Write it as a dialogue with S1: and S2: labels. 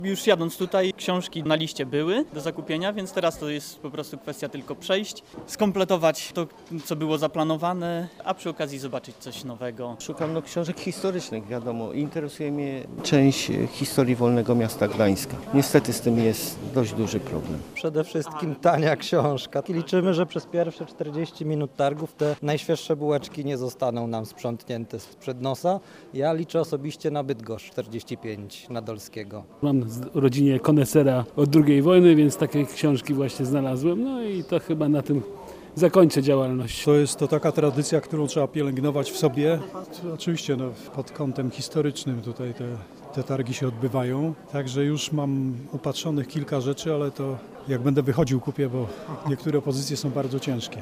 S1: Już jadąc tutaj, książki na liście były do zakupienia, więc teraz to jest po prostu kwestia tylko przejść, skompletować to, co było zaplanowane, a przy okazji zobaczyć coś nowego.
S2: Szukam książek historycznych, wiadomo. Interesuje mnie część historii Wolnego Miasta Gdańska. Niestety z tym jest dość duży problem.
S3: Przede wszystkim tania książka. Liczymy, że przez pierwsze 40 minut targów te najświeższe bułeczki nie zostaną nam sprzątnięte sprzed nosa. Ja liczę osobiście na Bydgoszcz 45 na Dolskiego.
S4: Mam w rodzinie konesera od II wojny, więc takie książki właśnie znalazłem. No i to chyba na tym zakończę działalność.
S5: To jest to taka tradycja, którą trzeba pielęgnować w sobie. Oczywiście pod kątem historycznym tutaj te targi się odbywają. Także już mam upatrzonych kilka rzeczy, ale to jak będę wychodził kupię, bo niektóre pozycje są bardzo ciężkie.